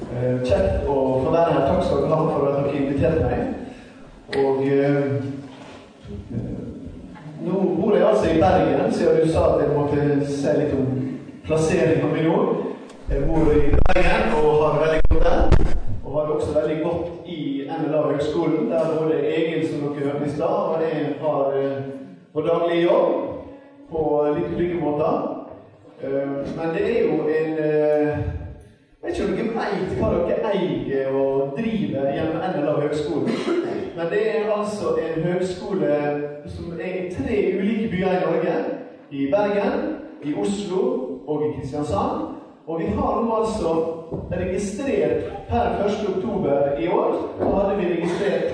Kjekt å få være her. Takk skal dere ha for at dere inviterte meg. Og nå bor jeg altså i Bergen, siden du sa at jeg måtte se litt om plasseringen min nå. Jeg bor i Bergen og har veldig godt der. Og har også veldig godt i NLA-høgskolen, der både Egil, som dere hørte i stad, og jeg har på daglig jobb på litt ulike måter. Men det er jo en... Jeg vet ikke om dere vet hva dere eier og driver gjennom NLA-høgskolen. Men det er altså en høgskole som er i 3 ulike byer i Norge. I Bergen, i Oslo og i Kristiansand. Og vi har nå altså registrert per 1. oktober i år, så hadde vi registrert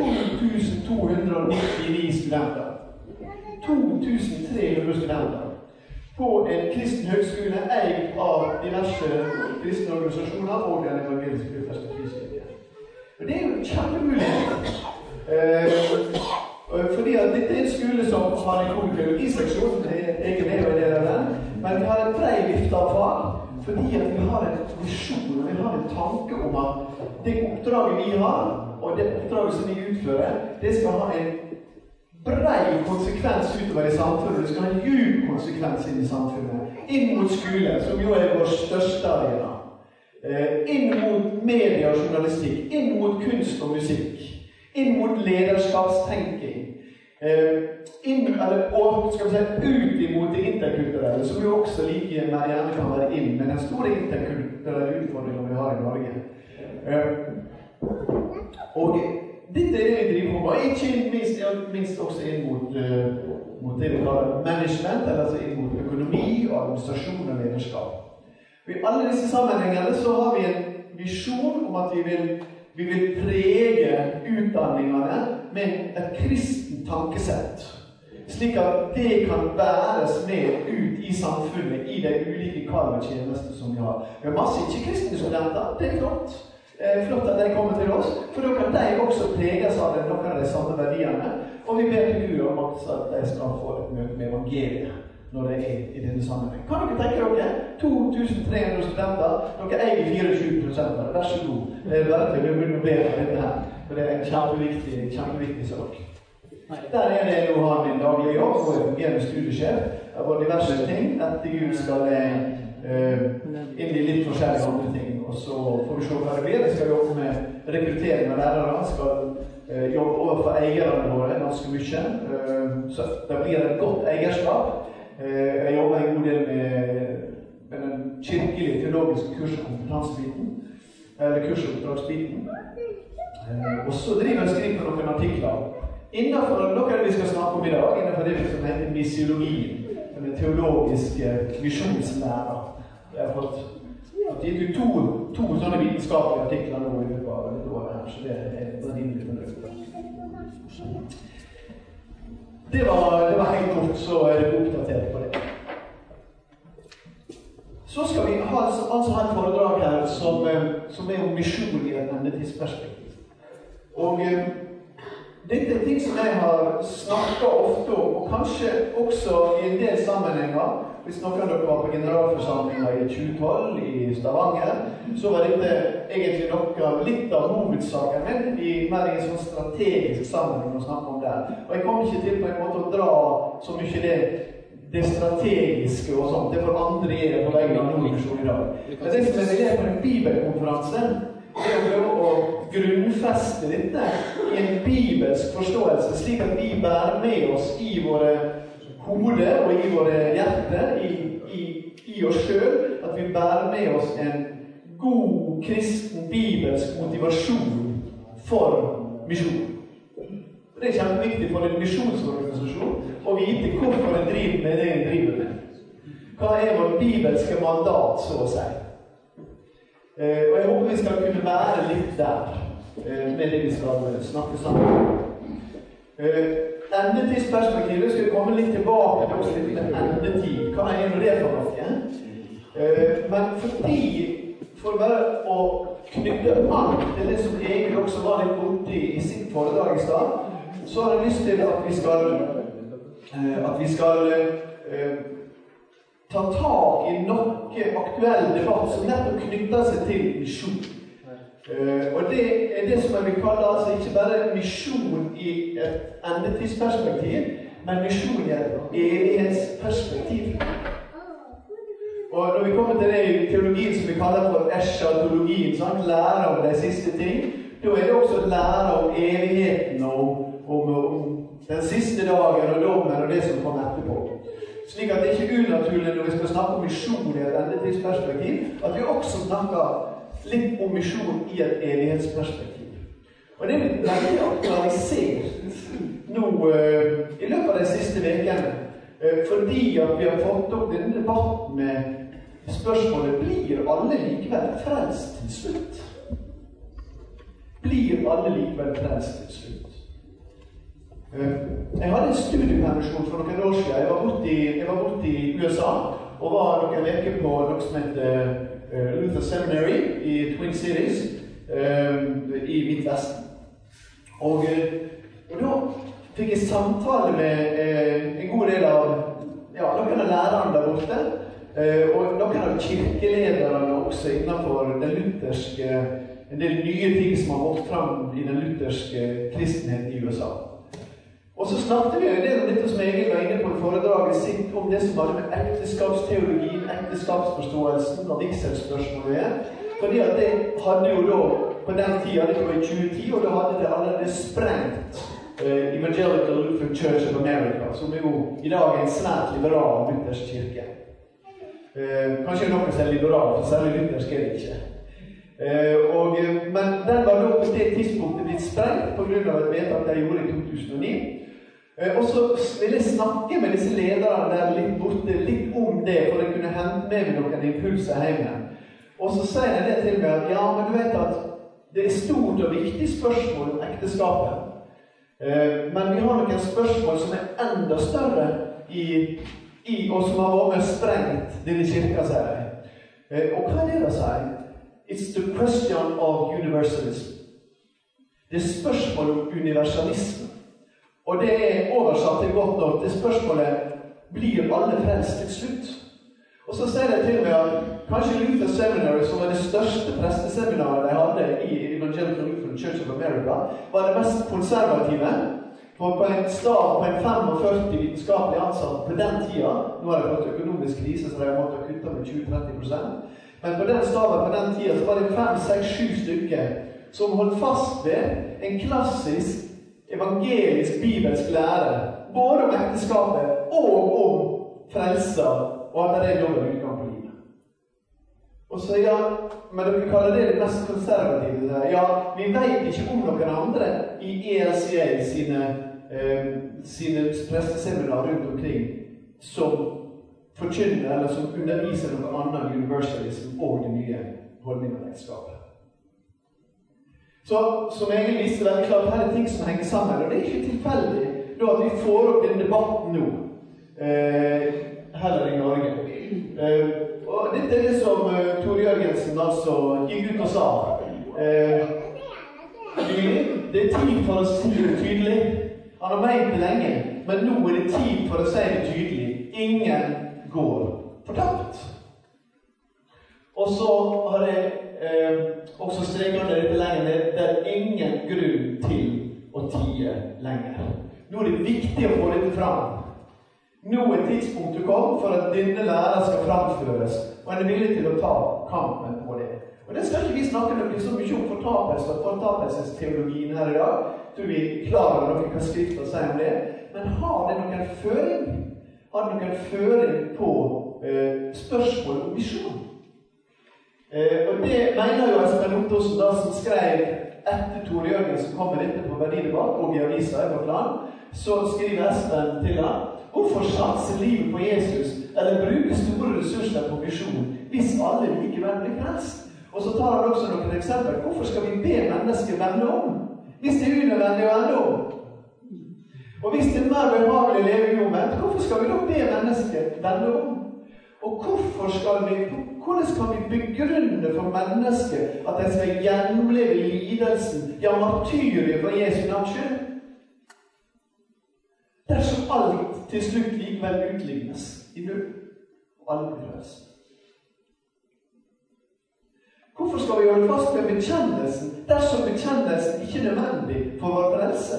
2299 studenter. 2300 studenter. På en kristen høgskole eid av diverse kristne organisasjoner og den evangeliske lutherske frikirken. Det er jo kjempemulighet. Fordi at dette er en skole som har en god teologiseksjon, jeg er ikke med i del av den, men vi har en bred vifte av fag, fordi at vi har en visjon, vi har en tanke om at det oppdraget vi har, og det oppdraget som vi utfører, det skal ha en bred konsekvens utover i samfunnet, det skal ha en djup konsekvens inn i samfunnet. Inn mot skole, som jo er vår største arena. Inn mot media og journalistikk, inn mot kunst og musikk, inn mot lederskapstenking, og skal vi si, ut imot det interkulturelle, som jo også like gjerne kan være inn med den store interkulturelle utfordringen vi har i Norge. Og dette er det vi driver på, og ikke minst også inn mot det vi kaller management, eller altså inn mot økonomi, administrasjon og lederskap. I alle disse sammenhengene så har vi en visjon om at vi vil prege utdanningene med et kristent tankesett, slik at det kan bæres med ut i samfunnet, i de ulike kall og tjenester som vi har. Vi har masse ikke-kristne studenter, det er flott. Flott at de kommer til oss, for da kan de også preges av noen av de samme verdiene, og vi ber til Gud om at de skal få et møte med evangeliet når det er i denne sammenheng. Kan dere tenke dere? 2300 studenter, dere eier 24%, vær så god. Det er verdt til å begynne å be for dette her, for det er en kjempeviktig sak. Der er det å ha min daglige jobb, og jeg fungerer studiesjef av diverse ting, etter Gud skal inn i litt forskjellige andre ting. Og så får vi se hva det blir. Jeg skal jobbe med rekruttering av lærere, jeg skal jobbe overfor eierne våre ganske mye. Så det blir et godt eierskap. Jeg jobber en god del med den kirkelige teologiske kurs- og kompetansebiten, eller kurs- og oppdragsbiten. Og så driver jeg og skriver noen artikler. Innenfor noe vi skal snakke om i dag, innenfor det som heter misiologien, den teologiske visjonslæra. Jeg har fått gitt ut to sånne vitenskapelige artikler nå i løpet av dette året her, så det er rimelig fornøyd. Det var helt godt, så er det oppdatert på det. Så skal vi ha et foredrag her som er om misjon i et endetidsperspektiv. Og dette er ting som jeg har snakket ofte om, og kanskje også i en del sammenhenger. Hvis noen av dere var på generalforsamlingen i 2012 i Stavanger, så var dette egentlig litt av hovedsaken, men mer i en sånn strategisk sammenheng å snakke om det. Og jeg kommer ikke til på en måte å dra så mye det strategiske og sånt. Det for andre er det på veien av Nordmisjon i dag. Men det som er på en bibelkonferanse, det er å prøve å grunnfeste dette i en bibelsk forståelse, slik at vi bærer med oss i våre hode og i våre hjerter, i oss selv, at vi bærer med oss en god kristen bibelsk motivasjon for misjon. Det er kjempeviktig for en misjonsorganisasjon å vite hvorfor en driver med det en driver med. Hva er vår bibelske mandat, så å si? Og jeg håper vi skal kunne være litt der med det vi skal snakke sammen. Endetidsperspektivet skal komme litt tilbake til oss litt med endetid. Hva er det for noe? Men for bare å knytte an til det som egentlig også var litt borti i sitt foredrag i stad, så har jeg lyst til at vi skal ta tak i noe aktuell debatt som nettopp knytter seg til misjon. Og det det som jeg vil kalle altså ikke bare misjon i et endetidsperspektiv, men misjon i et evighetsperspektiv. Og når vi kommer til det i teologien som vi kaller for eschatologien, lære om de siste ting, da det også lære om evigheten og om den siste dagen og dommen og det som kommer etterpå. Slik at det ikke unaturlig når vi skal snakke om misjon i et endetidsperspektiv, at vi også snakker litt om misjon i et evighetsperspektiv. Og det blitt veldig aktualisert nå i løpet av de siste vekene, fordi at vi har fått opp denne debatten med spørsmålet: blir alle likevel frelst til slutt? Blir alle likevel frelst til slutt? Jeg hadde en studiepermisjon for noen år siden. Jeg var borte i USA og var noen veker på noe som heter Luther Seminary i Twin Cities i Midtvesten. Og da fikk jeg samtale med en god del av noen av lærerne der borte, og noen av kirkelederne også innenfor den lutherske, en del nye ting som har gått fram i den lutherske kristenheten i USA. Og så snakket vi en del om dette som Egil var inne på i foredraget sitt, om det som hadde med ekteskapsteologien, ekteskapsforståelsen og vigselsspørsmålet. Fordi at det hadde jo da, på den tiden, det var i 2010, og da hadde det allerede sprengt Evangelical Lutheran Church of America, som jo i dag en svært liberal luthersk kirke. Kanskje noen som liberal, for særlig luthersk det ikke. Men den var da på det tidspunktet blitt sprengt på grunn av et vedtak de gjorde i 2009. Og så ville jeg snakke med disse lederne der litt borte, litt om det, for jeg kunne hente med meg noen impulser hjemme. Og så sier jeg det til meg at ja, men du vet at det stort og viktig spørsmål om ekteskapet. Men vi har noen spørsmål som enda større og som har vært sprengt denne kirka, sier jeg. Og hva det da, sier jeg? It's the question of universalism. Det spørsmålet om universalisme. Og det oversatt til godt nok. Det spørsmålet blir alle frelst til slutt. Og så sier jeg til meg at kanskje Luther Seminary, som var det største presteseminaret de hadde i Evangelical Lutheran Church of America, var det mest konservative. For på en stav på en 45 vitenskapelig ansatte på den tida, nå har det fått økonomisk krise, så de har måttet kutte med 20-30%. Men på den staven på den tida så var det 5, 6, 7 stykker som holdt fast ved en klassisk evangelisk bibelsk lære, både om ekteskapet og om frelsa, og at det lov av utgang på livet. Og så ja, men dere kaller det mest konservative. Ja, vi vet ikke om noen andre i ELCA sine presteseminar rundt omkring som forkynner eller som underviser noe annet enn universalism og de nye holdningene av ekteskapet. Så som jeg visste veldig klart, her ting som henger sammen, og det ikke tilfeldig da at vi får opp den debatten nå, heller i Norge. Og dette det som Tor Jørgensen altså gikk ut og sa. Det tid for å si det tydelig. Han har ment det lenge, men nå det tid for å si det tydelig. Ingen går fortapt. Og så har jeg også streket dette lenger ned. Det ingen grunn til å tie lenger. Nå det viktig å få dette fram. Nå tidspunktet kom for at denne lærer skal framføres, og en villig til å ta kampen på det. Og det skal ikke vi snakke noe så mye om fortapelsesteologien her i dag. Jeg tror vi klarer noe hva skriften sier om det. Men har det noen føring? Har det noen føring på spørsmål om misjon? Og det mener jo Espen Ottosen da, som skrev etter Tor Jørgensen kom med dette på Verdidebatt og i avisa i vårt land, så skriver Espen til han: hvorfor satse livet på Jesus eller bruke store ressurser på misjon hvis alle likevel blir frelst? Og så tar han også noen eksempler. Hvorfor skal vi be mennesker vende om hvis det er unødvendig å vende om? Og hvis det er mer behagelig å leve i omvendt, hvorfor skal vi da be mennesker vende om? Og hvordan kan vi begrunne for mennesker at de skal gjennomleve lidelsen, ja, martyriet for Jesu navns skyld? Dersom alt til slutt likevel utlignes i null, og alle blir frelst. Hvorfor skal vi holde fast med bekjennelsen, dersom bekjennelsen ikke er nødvendig for vår frelse?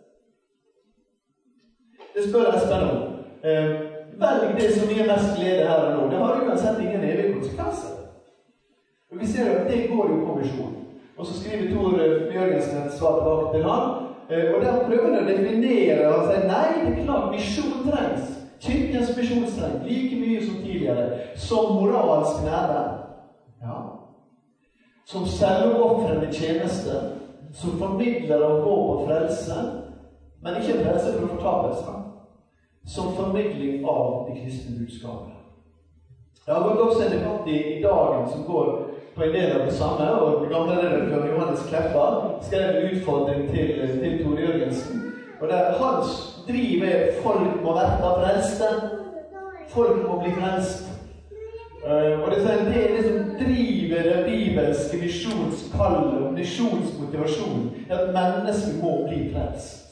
Det spør Espen om. Velg det som gir mest glede her og nå. Det har uansett ingen evige konsekvenser. Og vi ser at det går jo på misjon. Og så skriver Tor Jørgensen et svar tilbake til han. Og der prøver han å definere og si, nei, det er klart, misjon trengs. Kirkens misjon trengs like mye som tidligere, som moralsk nære. Ja. Som selvoffrende tjeneste, som formidler av håp og frelse, men ikke frelse for fortapelse, som formidling av det kristne budskapet. Det har gått også en debatt i dagen som går på en del av det samme, og gamle redaktør Johannes Kleppa skrev en utfordring til Tor Jørgensen, og der hans driv folk må være frelste, folk må bli frelst. Og det er det som driver det bibelske misjonskallet og misjonsmotivasjonen, at mennesker må bli frelst.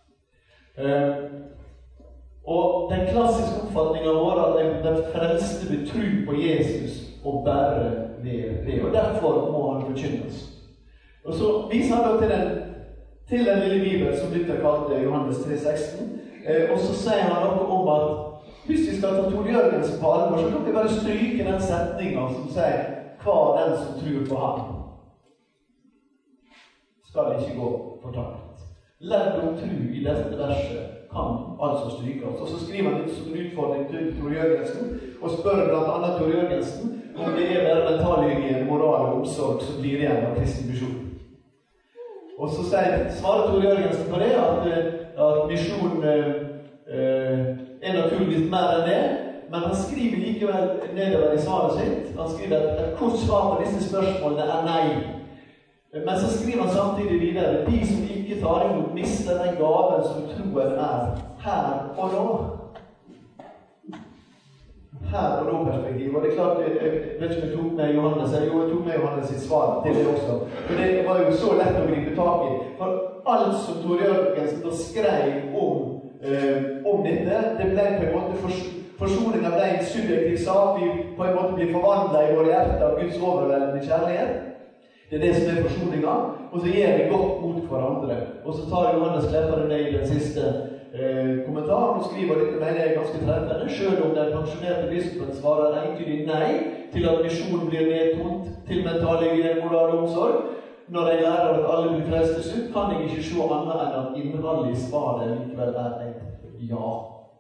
Og den klassiske oppfatningen vår at den frelste vil tro på Jesus og bære ved, og derfor må han forkynnes. Og så viser han da til den lille Bibelen som Luther kalte Johannes 3,16, og så sier han noe om at hvis vi skal ta Tor Jørgensen på alvor, så kan vi bare stryke den setningen som sier hva den som tror på ham skal ikke gå fortapt. Ledd om tro i dette verset kan altså strykes. Og så skriver han litt som en utfordring til Tor Jørgensen, og spør blant annet Tor Jørgensen om det er bare mentalhygiene, moral og omsorg som blir igjen av kristen misjon. Og så svarer Tor Jørgensen på det at misjon er naturligvis mer enn det, men han skriver likevel nedover i svaret sitt. Han skriver at et kort svar på disse spørsmålene er nei. Men så skriver han samtidig videre, de som ikke tar imot mister den gaven som troen er her og nå. Her og nå perspektiv. Og det er klart, jeg vet ikke om jeg tok med Johannes, jeg tok med Johannes sitt svar til det også. For det var jo så lett å gripe tak i. For alt som Tor Jørgensen da skrev om dette, det ble på en måte forsoningen ble en subjektiv sak. Vi på en måte blir forvandlet i våre hjerter av Guds overveldende kjærlighet. Det er det som er forsoningen, og så gjør vi godt mot hverandre. Og så tar Johannes Kleppa det ned i den siste kommentaren og skriver dette mener jeg ganske treffende, selv om den pensjonerte bispen svarer entydig nei til at misjonen blir nedtont til mentalhygiene, moral og omsorg. Når jeg lærer at alle blir frelstes ut, kan jeg ikke se annet enn at innholdet i svaret likevel er et ja.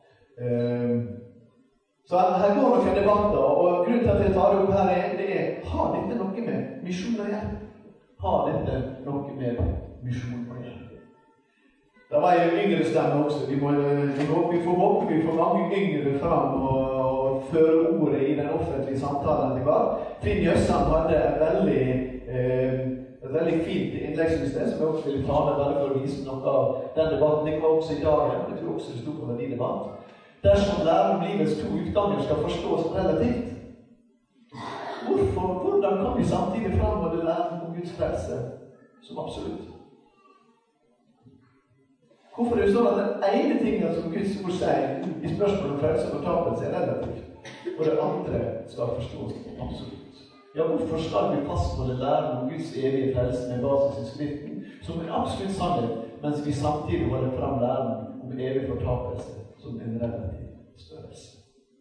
Så her går noen debatter, og grunnen til at jeg tar det opp her har dette noe med misjon å gjøre? Har dette noe med misjon å gjøre? Det var en yngre stemme også. Vi får håpe vi får mange yngre fram og føre ordet i den offentlige samtalen til hver. Finn Jøssan hadde et veldig fint innleggssystem som jeg også ville ta med bare for å vise noe av den debatten. Det var også i dag, jeg tror også det stod på verdidebatt. Dersom lærer om livets to utganger skal forstås relativt. Hvordan kan vi samtidig fremholde læren om Guds frelse som absolutt? Hvorfor er det sånn at den ene tingen som Guds ord sier i spørsmålet om frelse og fortapelse er relativt, og det andre skal forstås absolutt? Ja, hvorfor skal vi fastholde læren om Guds evige frelse med basis i Skriften som en absolutt sannhet, mens vi samtidig holder frem læren om evig fortapelse som en relativ størrelse?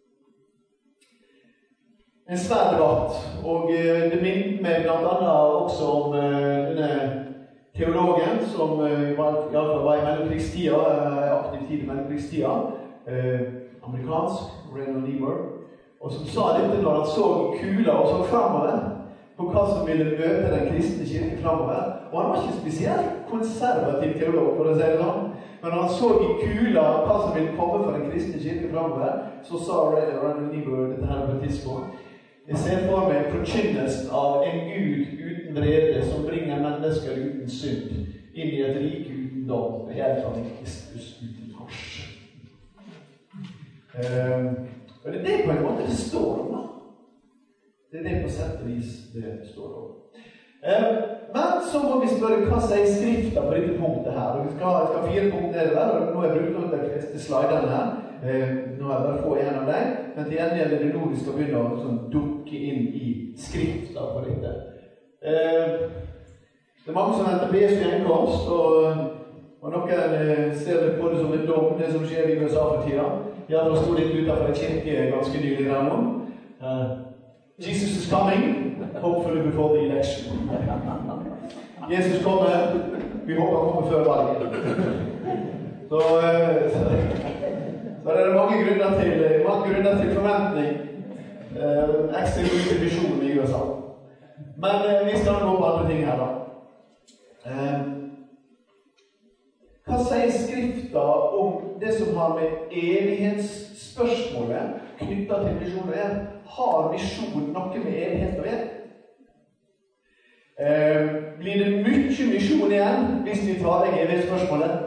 En svær debatt, og det minner meg blant annet også om denne teologen som i hvert fall var i mellomkrigstida, aktiv tid i mellomkrigstida, amerikansk, Reynold Niebuhr, og som sa dette når han så kula og så fremover på hva som ville møte den kristne kirke fremover. Og han var ikke spesielt konservativ teolog, for å si det sånn. Men når han så i kula hva som ville komme for den kristne kirke fremover, så sa Reynold Niebuhr dette her på et tidspunkt. Jeg ser for meg forkynnelsen av en Gud uten vrede som bringer mennesker uten synd inn i et rike uten dom ved hjelp av en Kristus uten kors. Og det er det på en måte det står om, da. Det er det på sett og vis det står om. Men så må vi spørre hva sier Skriften på dette punktet her. Og vi skal ha 4 punkter der, og nå har jeg brukt de fleste sliderne her. Nå har jeg bare få en av dem, men til gjengjeld er det nå vi skal begynne å dukke inn i Skriften på dette. Det mange som venter på Jesu gjenkomst, og noen ser det på det som en dom, det som skjer i USA for tida. Jeg har stått litt utenfor en kirke ganske nylig der nå. Jesus is coming, hopefully before the election. Jesus kommer, vi håper han kommer før valget. Så det er mange grunner til forventning. Ekstra mye visjon i USA. Men vi skal gå på andre ting her da. Hva sier Skrifta om det som har med evighetsspørsmålet knyttet til visjon å gjøre? Har visjon noe med evighet å gjøre? Blir det mye visjon igjen hvis vi tar deg evighetsspørsmålet?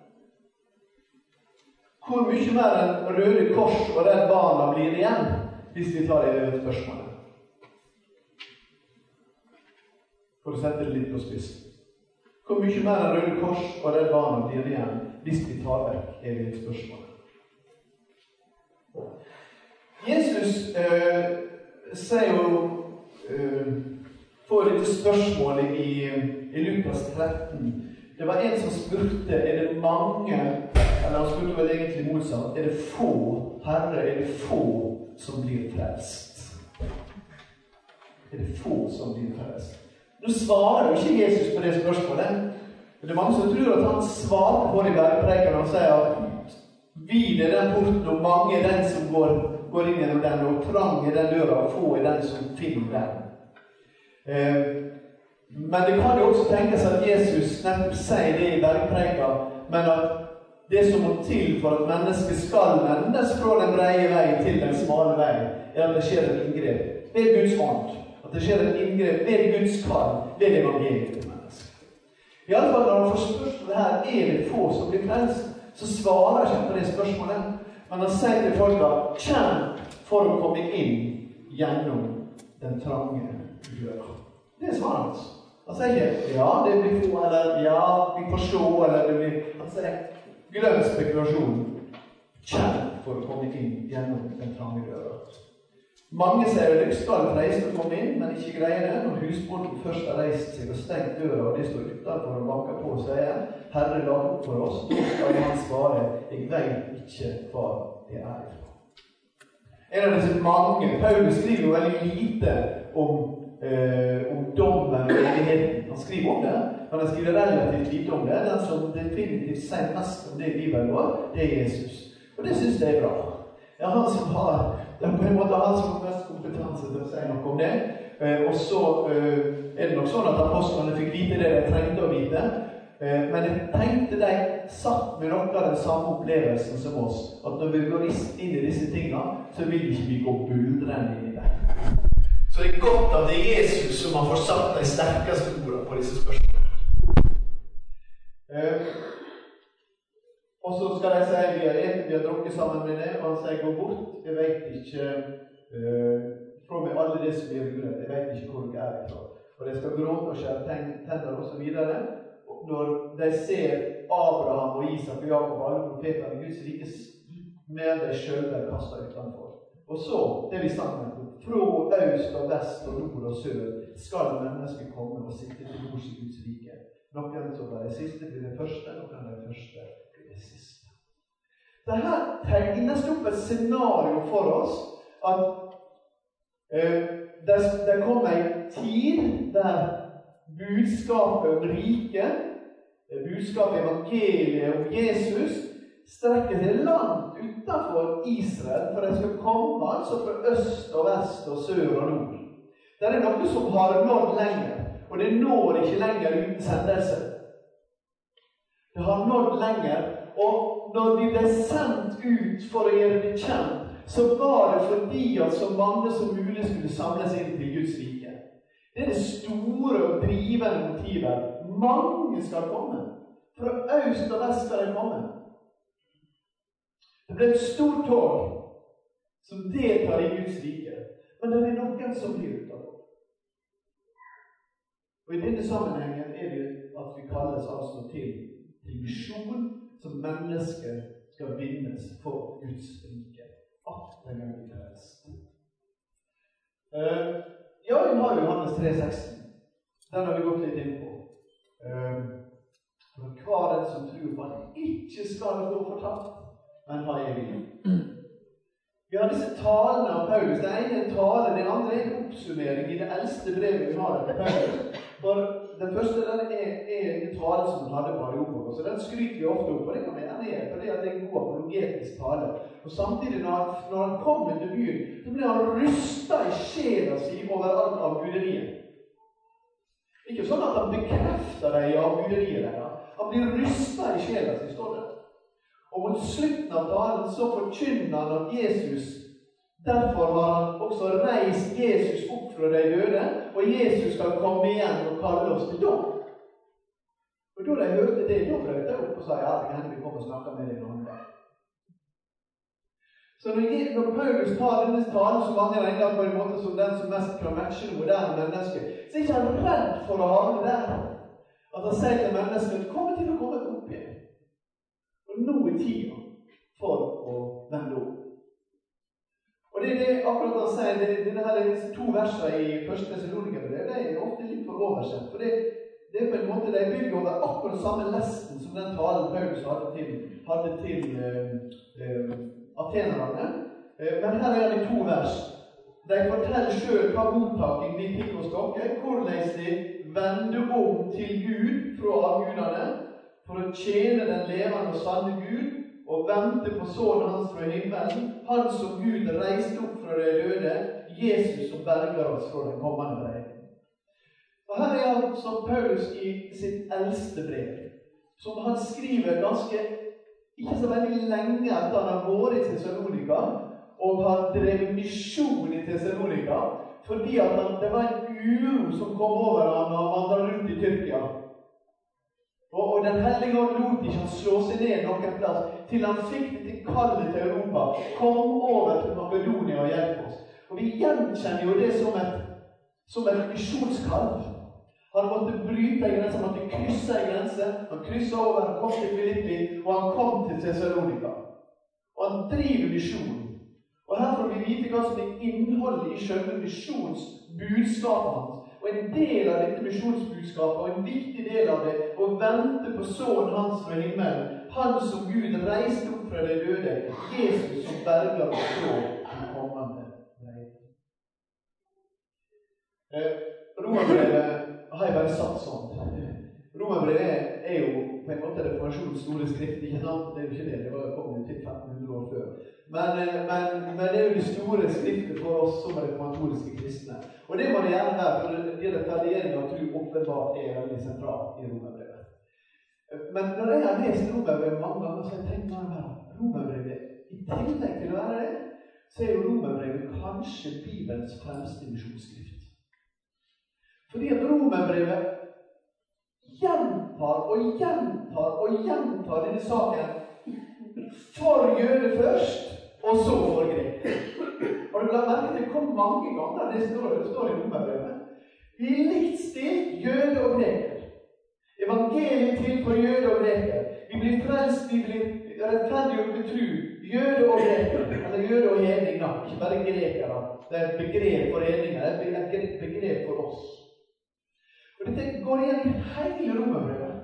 Hvor mye mer enn Røde Kors og Redd Barna blir det igjen hvis vi tar evighetsspørsmålet? For å sette det litt på spissen. Hvor mye mer enn Røde Kors og Redd Barna blir det igjen hvis vi tar vekk evighetsspørsmålet? Jesus sier jo får dette spørsmålet i Lukas 13. Det var en som spurte, er det mange, eller han spurte vel egentlig motsatt, er det få, Herre, er det få som blir frelst? Er det få som blir frelst? Nå svarer jo ikke Jesus på det spørsmålet. Det er mange som tror at han svarer på det i bergprekenen. Han sier at vid er den porten, og mange er den som går inn gjennom den, og trang er den døra, og få er den som finner den. Men det kan jo også tenkes at Jesus nettopp sier det i bergprekenen, men at det som må til for at mennesket skal vendes fra den breie veien til den smale veien, er at det skjer et inngrep ved Guds ånd. At det skjer et inngrep ved Guds kall, ved evangeliet til mennesket. I alle fall når han får spørsmålet her, er det få som blir frelst, så svarer han ikke på det spørsmålet. Men han sier til folk at kjenn for å komme inn gjennom den trange døra. Det er svaret hans. Han sier ikke, ja, det blir få, eller ja, vi får se, eller det blir... Han sier, glem spekulasjonen. Kjenn for å komme inn gjennom den trange døra. Mange sier at det skal freiste å komme inn, men ikke greier det. Når husbonden først har reist seg og stengt døra, og de står utenfor og banker på og sier, Herre, la opp for oss, da skal han svare, jeg vet ikke hva det er ifra. En av disse mange, Paulus skriver jo veldig lite om dommen og evigheten. Han skriver om det, men han skriver relativt lite om det. Den som definitivt sier mest om det i Bibelen vår, det er Jesus. Og det synes jeg er bra. Ja, han som har, det er på en måte han som har mest kompetanse til å si noe om det. Og så er det nok sånn at apostlene fikk vite det de trengte å vite. Men jeg tenkte de satt med noe av den samme opplevelsen som oss. At når vi går inn i disse tingene, så vil ikke vi gå buldrende inn i det. Så det er godt at det er Jesus som har forsatt de sterkeste ordene på disse spørsmålene. Og så skal de si, vi har drukket sammen med det, og han sier, gå bort, jeg vet ikke, fra med alle det som blir rullet, jeg vet ikke hvor det er ifra. Og de skal gråte og skjære tenner og så videre. Og når de ser Abraham og Isak og Jakob og alle profeter i Guds rikes med de selv de kastet utenfor. Og så, det vi sammen med, fra øst og vest og nord og sør, skal mennesker komme og sitte til bords i Guds rike. Noen som er det siste blir det første, noen er det første blir det siste. Dette tegnes opp et scenario for oss at det kommer en tid der budskapet om riket, budskapet evangeliet om Jesus, strekker seg langt utenfor Israel, for det skal komme altså fra øst og vest og sør og nord. Det er noe som har nådd lenger, og det når ikke lenger uten sendelse. Det har nådd lenger, og når vi ble sendt ut for å gjøre det kjent, så var det fordi at så mange som mulig skulle samles inn til Guds rike. Det er det store og drivende motivet. Mange skal komme. Fra øst og vest skal de komme. Det ble et stort tog som deltar i Guds rike, men det er noen som blir utenfor. Og i denne sammenhengen er det at vi kalles altså til misjon som mennesker skal vinnes for Guds rike. At den gang vi frelst. Ja, vi har Johannes 3,16. Den har vi gått litt inn på. Hva er den som tror på at han ikke skal gå fortapt, men ha evig liv? Vi har disse talene av Paulus. Det ene er en tale, det andre er en oppsummering i det eldste brevet vi har av Paulus. For den første er en tale som han hadde på Areopagos, så den skryter vi ofte opp, og det kan vi gjerne gjøre, for det er en god apologetisk tale. Og samtidig, når han kommer til byen, så blir han rystet i sjela si over alt av guderiet. Ikke sånn at han bekrefter det i avguderiet der. Han blir rystet i sjela si, står det. Og mot slutten av talen så forkynner han at Jesus, derfor har han også reist Jesus opp fra de døde, og Jesus skal komme igjen og kalle oss til dom. Og da de hørte det, da brøt jeg opp og sa, ja, det kan vi komme og snakke med deg noen dag. Så når Paulus tar denne talen, så mange regner på en måte som den som mest kan matche det moderne mennesker, så er ikke han redd for å havne der. At han sier til mennesket, kommer til å komme opp igjen. Og nå er tida for å vende opp. Og det er akkurat han sier, det her er to verser i 1. Thessalonikerbrev, det er ofte litt for oversett, for det er på en måte, de bygger over akkurat samme lesten som den talen Paulus hadde til atenerne. Men her er det to vers. De forteller selv hva mottaking de fikk hos dere, hvordan de vende om til Gud fra avgudene, for å tjene den levende og sanne Gud, og vente på sønnen hans fra himmelen, han som Gud reiste opp fra de døde, Jesus som berger oss fra den kommende vreden. Og her er han som Paulus i sitt eldste brev, som han skriver ganske, ikke så veldig lenge etter han har vært i Thessalonika, og har drevet misjon i Thessalonika, fordi at det var en uro som kom over han når han vandret rundt i Tyrkia. Og den hellige ånd lot ikke han slå seg ned noen plass, til han fikk det til kallet til Europa. Kom over til Makedonia og hjelp oss. Og vi gjenkjenner jo det som et misjonskall. Han måtte bryte en grense, han måtte krysse en grense. Han krysset over, han kom til Filippi, og han kom til Thessalonika. Og han driver misjon. Og her får vi vite hva som er innholdet i selve misjonsbudskapet hans. Og en del av dette misjonsbudskapet, og en viktig del av det, å vente på sønnen hans fra himmelen, han som Gud reiste opp fra de døde, Jesus som berger oss fra den kommende vreden. Romerbrevet har jeg bare sagt sånn. Romerbrevet er jo på en måte reformasjonens store skrift, ikke sant? Det er jo ikke det, det var kommet til 1500 år før. Men det er jo de store skrifter for oss som reformatoriske kristne. Og det må det gjerne være, for det rettferdigering av tro åpenbart er veldig sentralt i Romerbrevet. Men når jeg har lest Romerbrevet mange ganger, så har jeg tenkt meg her, Romerbrevet, i tillegg til å være det, så er jo Romerbrevet kanskje Bibelens fremste misjonsskrift. Fordi at Romerbrevet gjentar og gjentar og gjentar denne saken for jøde først, og så for grek. Har du lagt merke til det kom mange ganger det står i Romerbrevet? Vi er likt stilt jøde og greker. Evangeliet til for jøde og greker. Vi blir frelst, vi blir rettferdiggjort med tro. Jøde og greker, eller jøde og hedning, ikke bare grekere. Det er et begrep for hedninger, det er et begrep for oss. Og dette går igjen i hele Romerbrevet.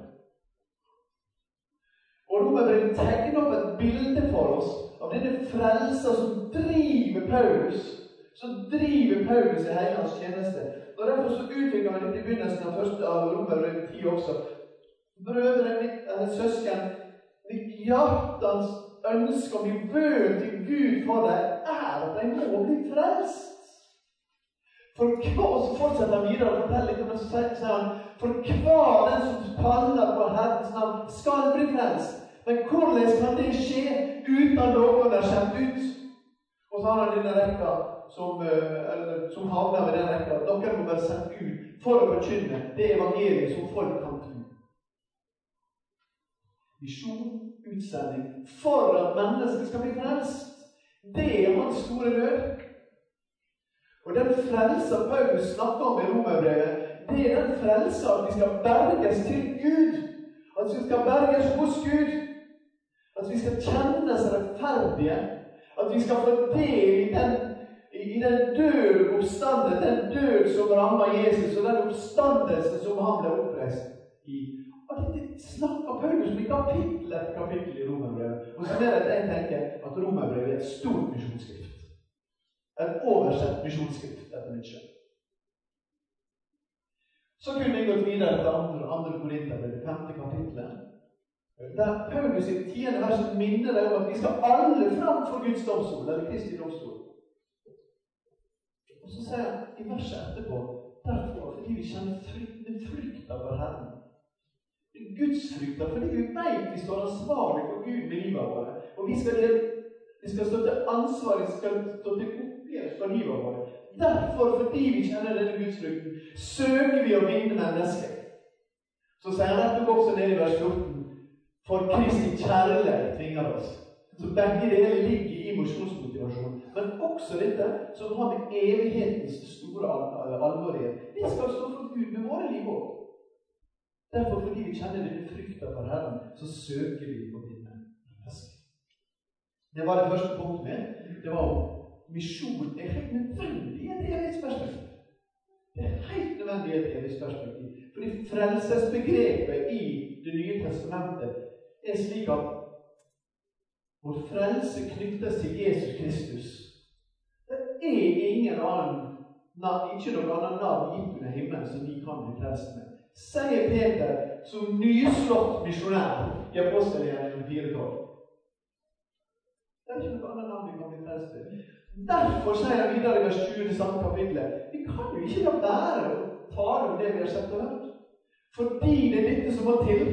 Og Romerbrevet tegner opp et bilde for oss av denne frelser som driver Paulus. Som driver Paulus i hele hans tjeneste. Og derfor så utvikler vi dette i begynnelsen av første av Romerbrevet 10 også. Brødre, eller søsken, mitt hjertens ønske og min bønn til Gud for deg er at de må bli frelst. For hva, og så fortsetter han videre og forteller litt om det, så sier han, for hva den som kaller på Herrens navn skal bli frelst. Men hvordan kan det skje uten at noen er sendt ut? Og så har han denne rekka som havner ved den rekka. Dere må være sendt ut for å forkynne det evangeliet som folk kan tro. Visjon, utsending, for at mennesker skal bli frelst. Det er hans store nød. Og den frelser Paulus snakker om i Romerbrevet, det er den frelser at vi skal berges til Gud. At vi skal berges hos Gud. At vi skal kjennes rettferdige. At vi skal få del i den død oppstandelse, den død som rammer Jesus, og den oppstandelse som han ble oppreist i. Og dette snakker Paulus om i kapittel etter kapittel i Romerbrevet. Og så er det at jeg tenker at Romerbrevet er et stort misjonsskrift. Et oversett misjonsskrift, etter mitt skjønn. Så kunne jeg gått videre til andre Korinterbrev, 5. kapittelet. Der Paulus i 10. verset minner deg om at vi skal alle fram for Guds domstol, eller Kristi domstol. Og så sier han i verset etterpå, derfor fordi vi kjenner frykta for Herren. Guds frykta, fordi vi vet vi står ansvarlig for Gud med livet våre. Og vi skal stå til ansvar, vi skal stå til oppgjør for livet våre. Derfor, fordi vi kjenner denne Guds frykten, søker vi å vinne mennesker. Så sier han rett og også ned i vers 14, for Kristi kjærlighet tvinger oss. Så begge deler ligger i mosjonsmotivasjonen. Men også dette som har med evighetens store alvor i. Vi skal stå for Gud med våre liv også. Derfor, fordi vi kjenner denne frykta for Herren, så søker vi å vinne mennesker. Det var det første punktet med. Det var om misjon er helt nødvendig i et evighetsperspektiv. Det er helt nødvendig i et evighetsperspektiv. Fordi frelsesbegrepet i Det nye testamentet er slik at vår frelse knyttes til Jesus Kristus. Det er ingen annen ikke noe annet navn gitt under himmelen som vi kan bli frelst med. Sier Peter som nyslått misjonær i Apostelgjerningen 4:12. Det er ikke noe annet navn vi kan bli frelst med. Derfor sier han videre i vers 20 i samme kapitlet, vi kan jo ikke la være å tale om det vi har sett og hørt. Fordi det er dette som må til.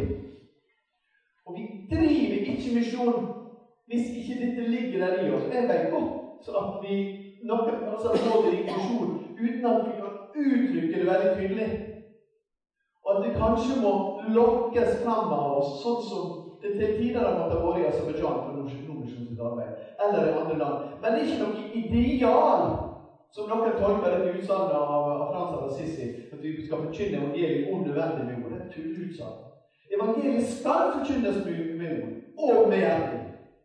Og vi driver ikke misjon hvis ikke dette ligger der i oss. Jeg vet godt så at vi noen plasser må drive misjon uten at vi kan uttrykke det veldig tydelig. Og at det kanskje må lokkes frem av oss, sånn som det til tider har måttet være i Aserbajdsjan for misjonsarbeid, eller i andre land. Men det er ikke noe ideal, som noen tolker dette utsagnet av Frans av Assisi, at vi skal forkynne evangeliet unødvendig med ord. Det er tullutsagn. Evangeliet skal forkynnes med ord, og med hjertet.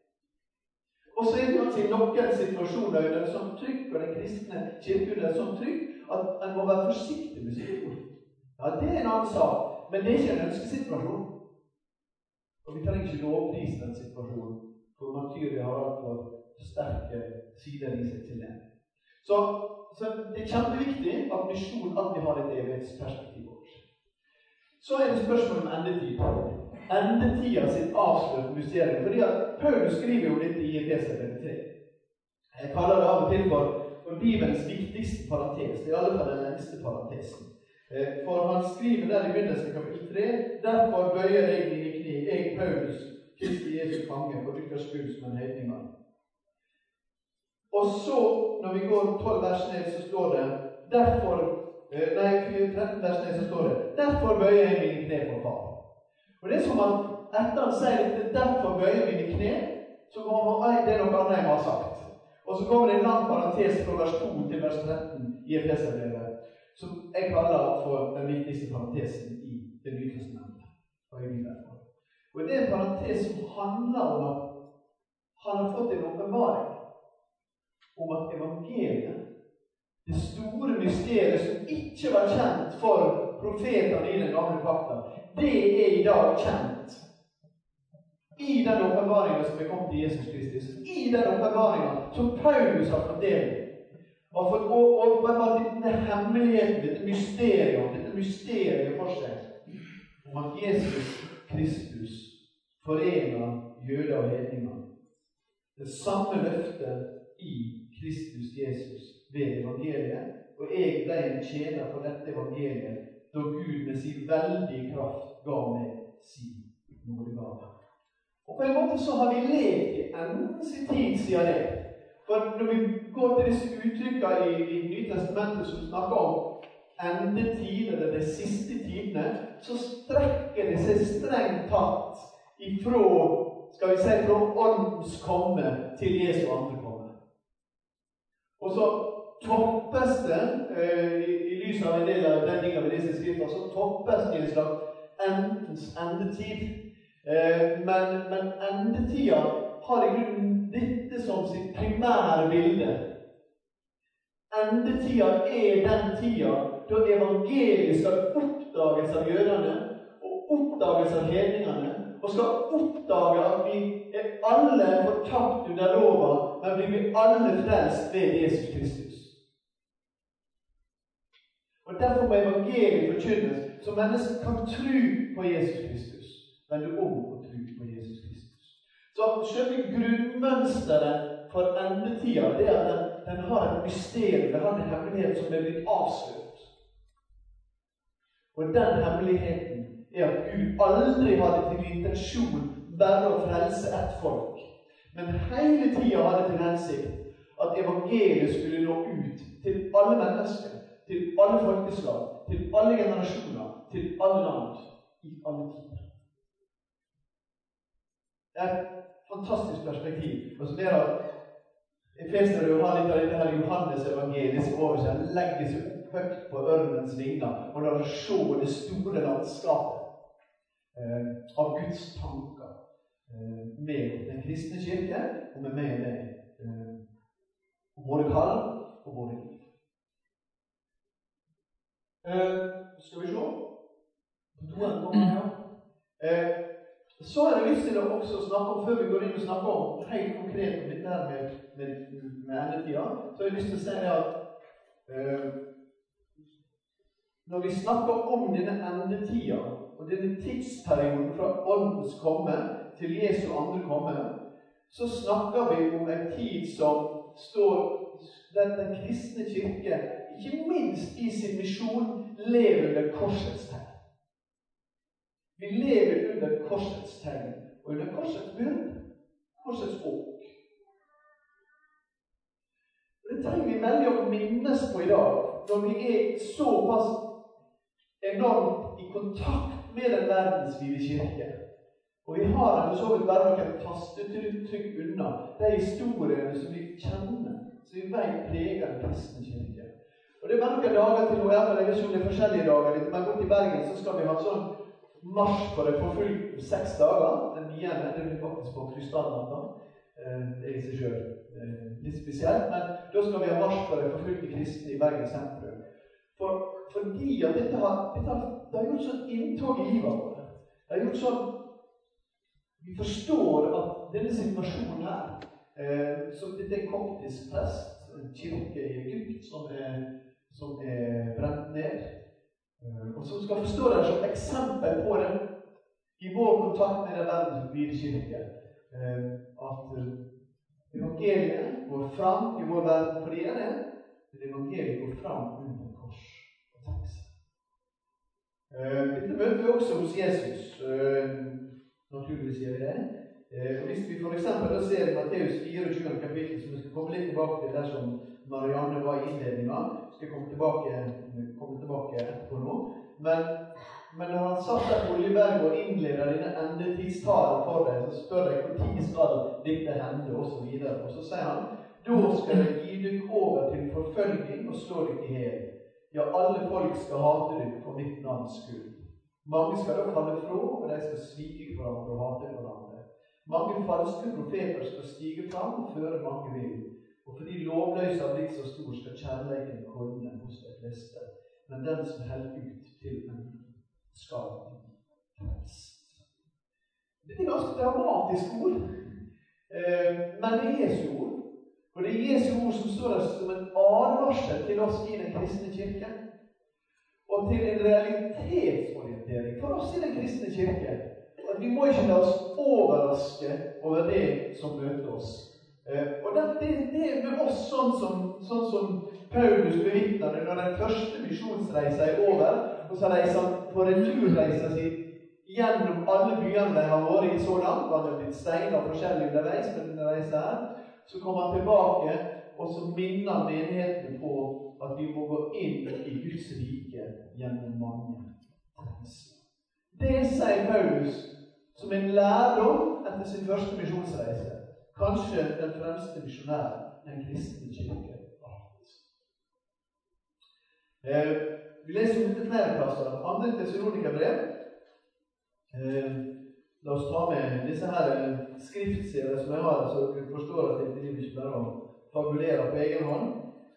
Og så er det altså i noen situasjoner under et sånt trykk, og den kristne kirke under et sånt trykk, at en må være forsiktig med sine ord. Ja, det er en annen sak, men det er ikke en ønskesituasjon. Og vi trenger ikke lovprise den situasjonen, for martyrer har altfor sterke sider i seg til det. Så det er kjempeviktig at misjon alltid har et evighetsperspektiv over. Så er det spørsmål om endetid. Endetida sitt avslørt mysterium, fordi at Paulus skriver jo litt i Efeserne 3. Jeg kaller det av og til for Bibelens viktigste parentes, det er i alle fall den lengste parentesen. For han skriver der i begynnelsen av kapittel 3, derfor bøyer jeg mine kni, jeg Paulus, Kristi Jesu fange, for dykkers skyld som en hedning. Og så, når vi går 12 vers ned, så står det, 13 vers ned, så står det, derfor bøyer jeg mine kne for far. Og det er som at etter han sier dette, derfor bøyer jeg mine kne, så kommer det noe annet jeg har sagt. Og så kommer det en lang parentes fra vers 2 til vers 13 i Efeserbrevet, som jeg kaller for den viktigste parentesen i Det nye testamentet. Og det er en parentes som handler om at han har fått en åpenbaring om at evangeliet, det store mysteriet som ikke var kjent for profetene i den gamle pakta, det er i dag kjent i den åpenbaringen som er kommet til Jesus Kristus, i den åpenbaringen som Paulus har fått del i. Og fått åpenbart denne hemmeligheten, dette mysteriet for seg, om at Jesus Kristus forener jøder og hedninger. Det samme løftet i Kristus Jesus ved evangeliet, og jeg ble en tjener for dette evangeliet, da Gud med sin veldige kraft ga meg sin nådegave. Og på en måte så har vi levd i endens tid siden det. For når vi går til disse uttrykkene i Nye Testamentet som snakker om endetid, eller de siste tidene, så strekker det seg strengt tatt ifra, skal vi si, fra åndens komme til Jesu andre komme. Og så toppes det, i lys av en del av den ting av disse skrifter, så toppes det i en slags endetid. Men endetida har i grunnen dette som sitt primære bilde. endetida den tida da evangeliet skal oppdages av jødene og oppdages av hedningene, og skal oppdage at vi alle fortapt under lova, men vi blir alle frelst ved Jesus Kristus. Og derfor må evangeliet forkynnes, så mennesker kan tro på Jesus Kristus, vende om og tro på Jesus Kristus. Så selve grunnmønsteret for endetida, det at den har et mysterium, den har en hemmelighet som er blitt avslørt. Og den hemmeligheten er at Gud aldri hadde til intensjon bare å frelse ett folk, men hele tida hadde til hensikt at evangeliet skulle nå ut til alle mennesker, til alle folkeslag, til alle generasjoner, til alle land, i alle tider. Det er et fantastisk perspektiv, og som er at Efesere har litt av dette her Johannes evangelisk over seg, legger seg opp høyt på ørnens vinger, og lar oss se det store landskapet av Guds tanker med den kristne kirke, og med meg og deg, og våre kall og våre liv. Skal vi se? Så har jeg lyst til å også snakke om, før vi går inn og snakker om helt konkret om dette her med endetida, så har jeg lyst til å si det at når vi snakker om denne endetida, og denne tidsperioden fra åndens komme til Jesu andre komme, så snakker vi om en tid som står der den kristne kirke, ikke minst i sin misjon, lever under korsets tegn. Vi lever under korsets tegn, og under korsets byrd, korsets åk. Det trenger vi veldig å minnes på i dag, når vi er såpass enormt i kontakt med den verdensvide kirke. Og vi har for så vidt bare noen tastetrykk unna de historiene som vi kjenner, som vi vet preger den kristne kirke. Og det er bare noen dager til nå, jeg vet ikke om det er forskjellige dager, men godt i Bergen så skal vi ha sånn marsj for det forfulgt 6 dager. Den 9. det blir faktisk på krystallnatta. Det er i seg selv litt spesielt, men da skal vi ha marsj for det forfulgte kristne i Bergen sentrum. Fordi at dette har gjort sånn inntog i livet vårt. Det har gjort sånn, vi forstår at denne situasjonen her, som dette er koptisk prest, en kirke i Egypt som er brent ned, og som skal forstå det som eksempel på det i vår kontakt med den verdensvide kirke, at evangeliet går fram i vår verden for det ene, men evangeliet går fram under kors og tekst. Dette møter vi også hos Jesus, naturligvis gjør vi det. Og hvis vi for eksempel da ser i Matteus 24. kapittel, som vi skal komme litt tilbake til der som Marianne var i innledningen, skal komme tilbake etterpå nå. Men når han satt der på Oljeberg og innleder denne endetidstalen for deg, så spør jeg hvor tid skal dette hende, og så videre. Og så sier han, da skal jeg gi dere over til forfølging og slå dere i hel. Ja, alle folk skal hate dere for mitt navns skyld. Mange skal da falle fra, og de skal svike hverandre og hate hverandre. Mange falske profeter skal stige fram og føre mange vil. Og fordi lovløse har blitt så stor, skal kjærleiken komme hos de fleste. Men den som holder ut til enden, skal bli frelst. Det er ganske dramatisk ord. Men det er Jesu ord. Og det er Jesu ord som står der som en advarsel til oss i den kristne kirke. Og til en realitetsorientering for oss i den kristne kirke. At vi må ikke la oss overraske over det som møter oss. Og det er med oss sånn som Paulus bevitner når den første misjonsreisen er over, og så reiser han på returreisen sin gjennom alle byene de har vært i så langt. Han har blitt steiner forskjellig underveis med denne reisen her. Så kommer han tilbake, og så minner menighetene på at vi må gå inn i Guds rike gjennom mange trengsler. Det sier Paulus som en lærdom etter sin første misjonsreise. Kanskje den fremste misjonæren, den kristne kirke. Vi leser om dette flere plasser. 2. Thessalonikerbrev. La oss ta med disse her skriftserier som jeg har, så du forstår at det ikke bare å fabulere på egen hånd.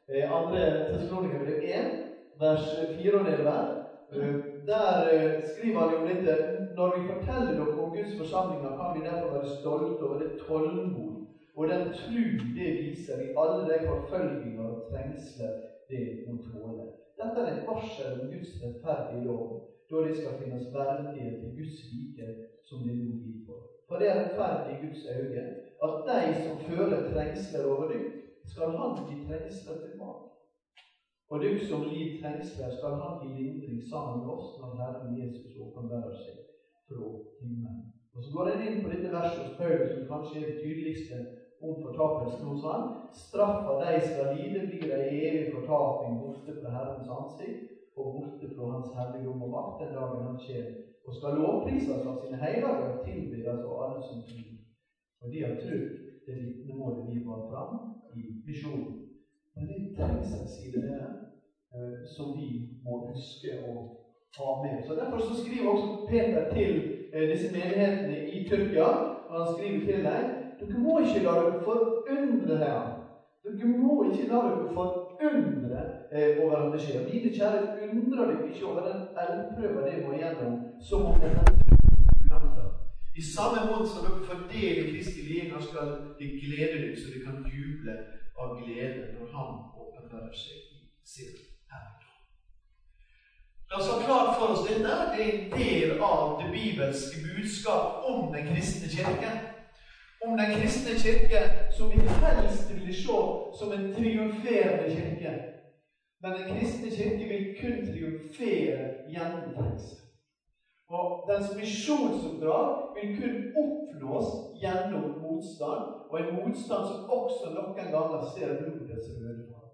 Andre Thessalonikerbrev 1, vers 4 og nedover. Der skriver han om dette: når vi forteller dere om Guds forsamlinger, kan vi derfor være stolte over det tålmod og den tro det viser i alle de forfølginger og trengsler det må tåle. Dette er et varsel om Guds rettferdige lov, da det skal finnes verdighet til Guds rike som det nå gir for. For det er rettferdig i Guds øyne at de som føler trengsler over dykk, skal han gi trengsler tilbake. Og du som lider trengsler, skal han gi lindring sammen med oss når Herren Jesus åpenbarer seg fra himmelen. Og så går han inn på dette verset hos Paulus, som kanskje er det tydeligste om fortapelsen hos han. Straffa de skal lide, blir de evig fortaping borte fra Herrens ansikt, og borte fra hans herligdom og makt den dagen han skjer, og skal lovprises av sine hellige og tilbedes av alle som tror. Og de har trodd det vitnemålet vi var fram i misjonen. Men det trengs en side der som vi må huske å ha med. Så derfor så skriver også Peter til disse menighetene i Tyrkia, og han skriver til dem: dere må ikke la dere forundre her. Dere må ikke la dere forundre over at det skjer. Mine kjære, undrer dere ikke over den eldprøve det må gjennom, som om det er i samme måte som dere får del i Kristi lidelse, skal de glede dere, så de kan juble av glede når han åpenbarer seg i sin herligdom. La oss ha klart for oss dette. Det er en del av det bibelske budskap om den kristne kirke. Om den kristne kirke som vi helst vil se som en triumferende kirke. Men den kristne kirke vil kun triumfere gjennom trengsel. Og dens misjonsoppdrag vil kun oppnås gjennom motstand, og en motstand som også noen ganger ser blodets røde farge.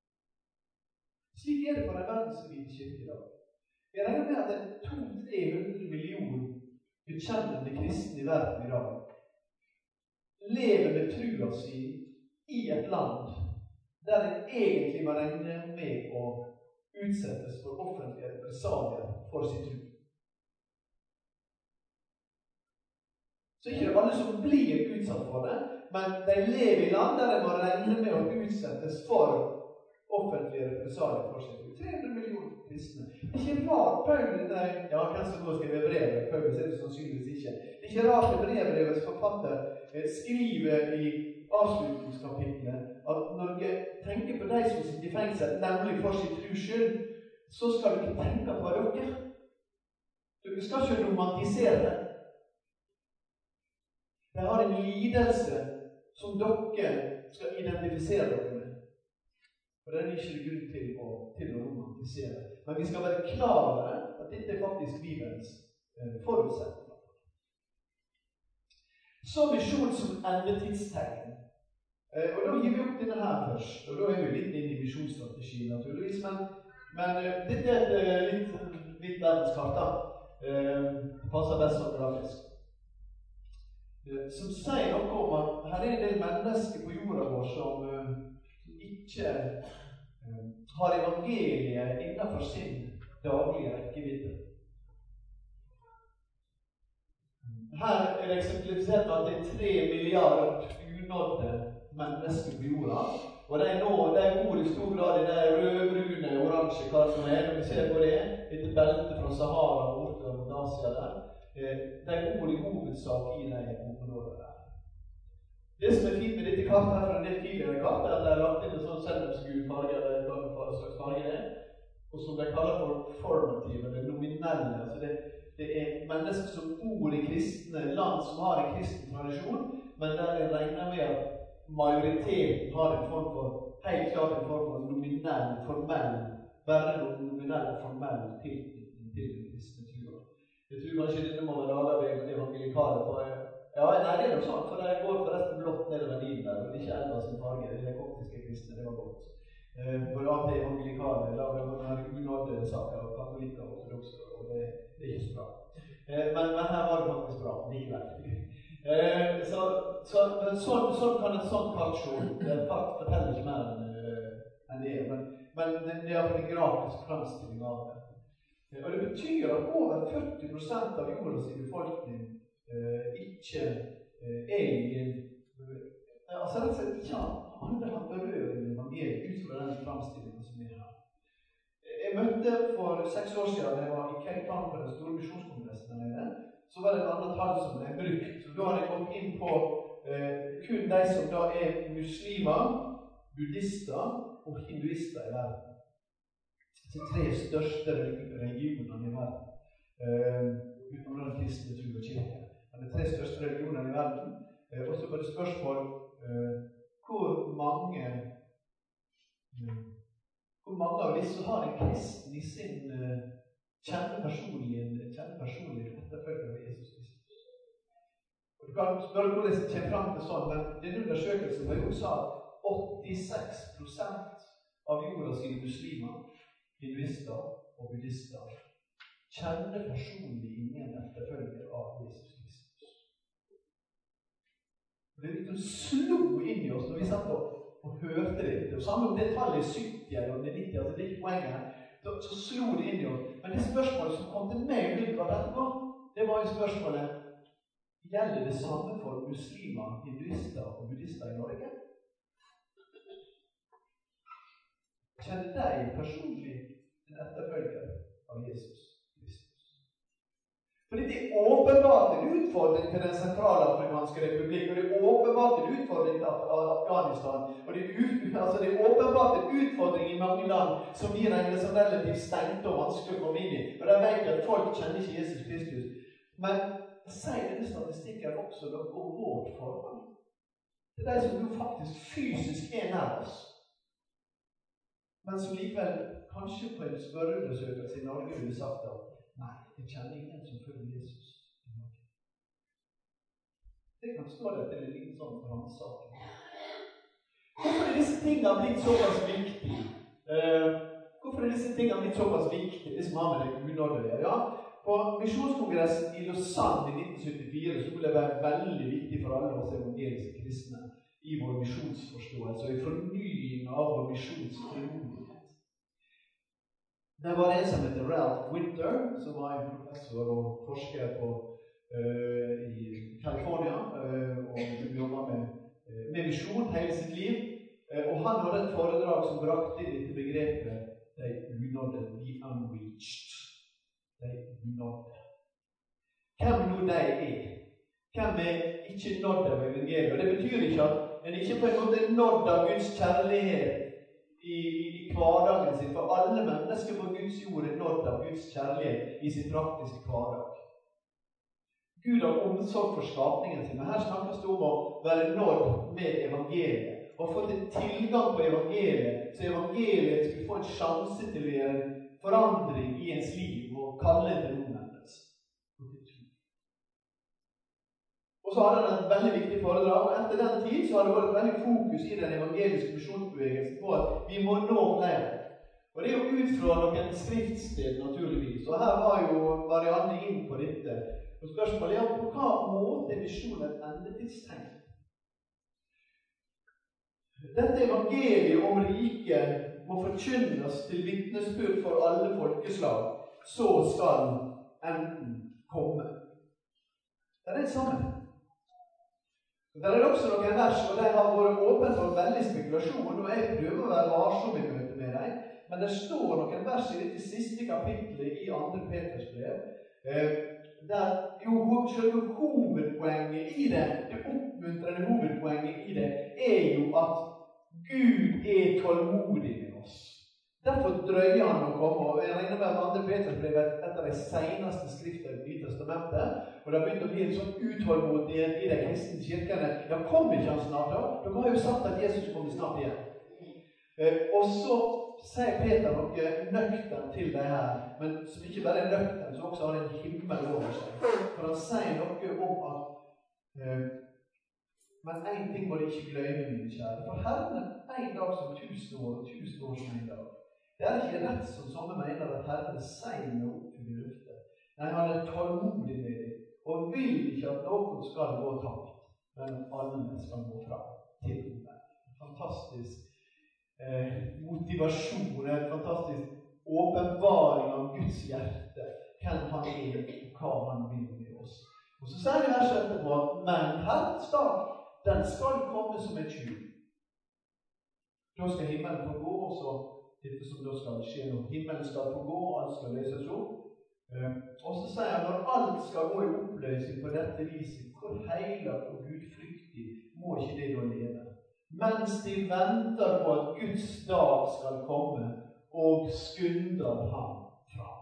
Slik er det for en verdensvide kirke i dag. Jeg regner med at det er 200-300 millioner bekjennende kristne i verden i dag lever med trua si i et land der en egentlig må regne med å utsettes for offentlige represalier for sin tro. Så ikke det er alle som blir utsatt for det, men de lever i land der de må regne med å utsettes for offentlige represalier for sin tro. 300 millioner kristne. Det er ikke rart Paulus, hvem som nå skriver brevet, Paulus er det sannsynligvis ikke. Det er ikke rart det brevets forfatter skriver i avslutningskapitlet at når dere tenker på de som sitter i fengsel, nemlig for sin tros skyld, så skal dere tenke på dere. Dere skal ikke romantisere det. De har en lidelse som dere skal identifisere dere med. Og det er ikke grunn til å romantisere. Men vi skal være klar over at dette er faktisk Bibelens forutsetning. Så misjon som endetidstegn. Og da gir vi opp denne her først. Og da er vi litt inne i misjonsstrategien naturligvis. Men dette er et litt verdenskart da. Det passer best som grafisk. Som sier noe om at her er en del mennesker på jorda vår som ikke har evangeliet innenfor sin daglige rekkevidde. Her er det eksemplifisert at det er 3 milliarder unådde mennesker på jorda, og de bor i stor grad i de rød-brune, oransje kartene her. Når vi ser på det, etter beltet fra Sahara bort mot Asia der, de bor i hovedsak i de områdene der. Det som er fint med dette kartet her fra en del tidligere kart, er at de har lagt inn en sånn sennepsgul farge, eller hva slags farge det er, og som de kaller for formative, eller nominelle. Altså det er mennesker som bor i kristne land som har en kristen tradisjon, men der de regner med at majoriteten har en form for, helt klart en form for nominell, formell, bare nominell, formell tilknytning til den kristne trua. Jeg tror kanskje dette må være laget ved evangelikale på. Ja, nei, det er jo sant, for det går forresten blått nedover Nilen der, og det er ikke elva sin farge, det er koptiske kristne, det var godt. Både av det evangelikale, laget med unådde saker, og katolikker og ortodokser, og det er ikke så bra. Men her var det faktisk bra, likevel. Sånn kan et sånt kart se. Et kart forteller ikke mer enn det er, men det er en grafisk fremstilling av det. Og det betyr at over 40% av jordas befolkning ikke er i altså rett og slett ikke aldri hatt berøring med evangeliet ut fra den framstillingen som her. Jeg møtte for 6 år siden, da jeg var i Cape Town på den store misjonskongressen der nede, så var det et annet tall som ble brukt. Så da har jeg gått inn på kun de som da muslimer, buddhister og hinduister i verden. De 3 største religionene i verden, utenom den kristne tro og kirke. De 3 største religionene i verden. Og så var det spørsmål hvor mange av disse har en kristen i sin kjenne personlige etterfølger av Jesus Kristus. Og du kan spørre hvordan det kommer frem til sånn, men den undersøkelsen var jo sa at 86% av jordas muslimer, hinduister og buddhister kjenner personlig ingen etterfølger av Jesus Kristus. Og det liksom slo inn i oss når vi satt og hørte det. Og samme om det tallet er 70 eller om det er 90, altså det er ikke poenget her, så slo det inn i oss. Men det spørsmålet som kom til meg umiddelbart etterpå, det var jo spørsmålet: gjelder det samme for muslimer, hinduister og buddhister i Norge? Kjenner de personlig en etterfølger av Jesus Kristus? Fordi det er åpenbart en utfordring til den sentralafrikanske republikk, og det er åpenbart en utfordring til Afghanistan, og det er åpenbart en utfordring i mange land som vi regner som relativt stengte og vanskelig å komme inn i, og der vet jeg at folk kjenner ikke Jesus Kristus. Men sier denne statistikken også noe om vårt forhold? Det er de som jo faktisk fysisk er nær oss, men som likevel kanskje på en spørreundersøkelse i Norge ville sagt at nei, jeg kjenner ingen som følger Jesus i Norge. Det kan stå der til en liten sånn ransaking. Hvorfor er disse tingene blitt såpass viktige? Hvorfor er disse tingene blitt såpass viktige, det som har med det unåddelige? Ja, på misjonskongressen i Lausanne i 1974 så ville det være veldig viktig for alle oss evangeliske kristne i vår misjonsforståelse og i fornyingen av vår misjonsfrimodighet. Det var en som heter Ralph Winter, som var en professor og forsker i California, og jobbet med misjon hele sitt liv. Og han hadde et foredrag som brakte inn dette begrepet de unådde, the unreached. De unådde. Hvem nå de er? Hvem er ikke nådd av evangeliet? Og det betyr ikke at en ikke på en måte er nådd av Guds kjærlighet i hverdagen sin, for alle mennesker på Guds jord er nådd av Guds kjærlighet i sin praktiske hverdag. Gud har omsorg for skapningen sin, men her snakkes det om å være nådd med evangeliet. Og fått en tilgang på evangeliet, så evangeliet skulle få en sjanse til å gjøre en forandring i ens liv og kalle det en omvendelse. Og så hadde han et veldig viktig foredrag, og etter den tid så har det vært et veldig fokus i den evangeliske misjonsbevegelsen på at vi må nå flere. Og det er jo ut fra noen skriftsted, naturligvis, og her var jo Marianne inn på dette. Og spørsmålet er på hva måte er misjonen et endetidstegn? Dette evangeliet om riket må forkynnes til vitnesbyrd for alle folkeslag, så skal enden komme. Det er det samme. Der er også noen vers, og de har vært åpne for veldig spekulasjon, og jeg prøver å være varsom i møte med dem, men det står noen vers i dette siste kapitlet i 2. Peters brev, der jo selve hovedpoenget i det oppmuntrende hovedpoenget i det, er jo at Gud er tålmodig med oss. Derfor drøyer han å komme, og jeg regner med at 2. Peters brev er et av de seneste skriftene i Det nye testamentet, og det har begynt å bli en sånn utålmodighet i de kristne kirkene. Ja, kommer ikke han snart da? Dere har jo sagt at Jesus kommer snart igjen. Og så sier Peter noe nøktern til det her, men som ikke bare er nøktern, som også har en himmel over seg. For han sier noe om at men en ting må de ikke glemme, mine kjære. For Herren er en dag som 1000 år, og 1000 år som en dag. Det er ikke rett som somme mener at Herren sier noe oppfyller løftet. Nei, han er tålmodig med dem, og vil ikke at noen skal gå tapt, men alle skal gå fram til dem. Fantastisk motivasjon, en fantastisk åpenbaring av Guds hjerte, hvem han er, og hva han vil med oss. Og så sier vi verset etterpå, men Herrens dag, den skal komme som en tjuv. Da skal himmelen få gå, og så dette som da skal skje nå. Himmelen skal få gå, og alt skal løses opp. Og så sier han, når alt skal gå i oppløsning på dette viset, hvor heilig og gudfryktig må ikke det da leve? Mens de venter på at Guds dag skal komme, og skunder ham fram.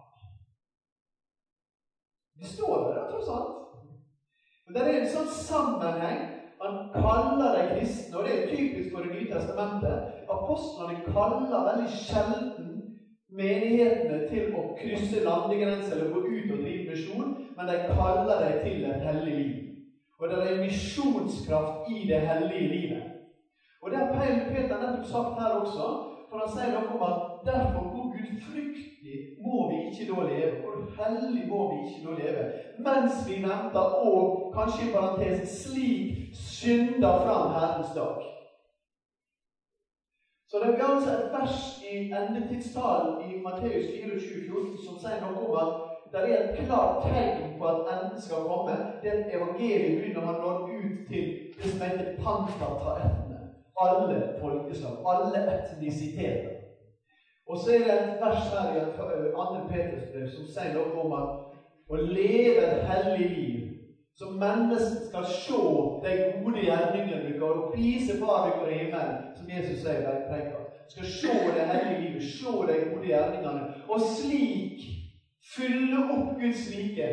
Det står der, tross alt. Og det er en sånn sammenheng. Han kaller de kristne, og det er typisk for Det nye testamentet. Apostlene kaller veldig sjelden menighetene til å krysse landegrenser eller gå ut og drive misjon, men de kaller dem til et hellig liv. Og det er misjonskraft i det hellige livet. Og det har Peter nettopp sagt her også, for han sier noe om at derfor hvor gudfryktig må vi ikke da leve, hvor hellig må vi ikke da leve, mens vi venter og, kanskje i parentes, slik skynder fram Herrens dag. Så det er altså et vers i endetidstalen i Matteus 24:14 som sier noe om at det er et klart tegn på at enden skal komme. Det er et evangelium når man når ut til det som heter Pantata-etne. Alle folkeslag, alle etnisiteter. Og så er det et vers her i 2. Peters brev som sier noe om at å leve et hellig liv, så mennesket skal se de gode gjerningene du kan, og prise far deg i himmelen, som Jesus sier i Bergpreken. Skal se det hellige livet, se de gode gjerningene, og slik fylle opp Guds rike,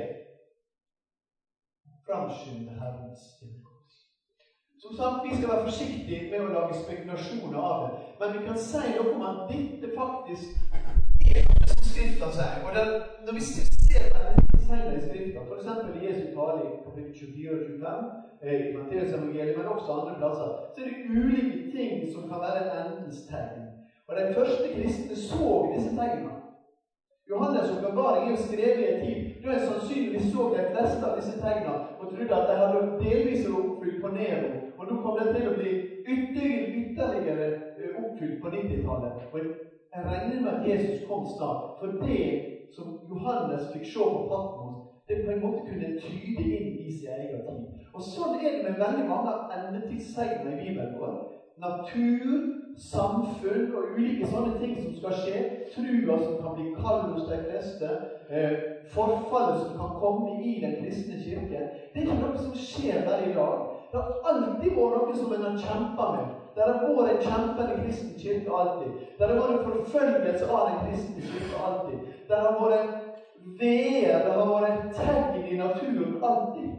framskynde Herrens tilkomst. Som sagt, vi skal være forsiktige med å lage spekulasjoner av det, men vi kan si noe om at dette faktisk er noe som Skriften sier. Og når vi ser dette senere i Skriften, for eksempel i Jesu tale i kapittel 24 og 25, i Matteus evangeliet, men også andre plasser, så er det ulike ting som kan være endens tegn. Og de første kristne så disse tegnene. Johannes åpenbaring er skrevet i en tid da jeg sannsynligvis så de fleste av disse tegnene og trodde at de hadde delvis oppfylt på Nero, og nå kom det til å bli ytterligere oppfylt på 90-tallet. Og jeg regner med at Jesus kom snart, for det som Johannes fikk se på Patmos, det på en måte kunne tyde inn i sin egen tid. Og sånn er det med veldig mange endetidssegner i Bibelen vår. Natur, samfunn og ulike sånne ting som skal skje, trua som kan bli kald hos de fleste, forfallet som kan komme i den kristne kirke. Det er ikke noe som skjer der i dag. Det har alltid vært noe som en har kjempet med. Det har vært en kjempende kristen kirke alltid. Det har vært forfølgelse av den kristne kirke alltid. Det har vært veer, det har vært tegn i naturen alltid.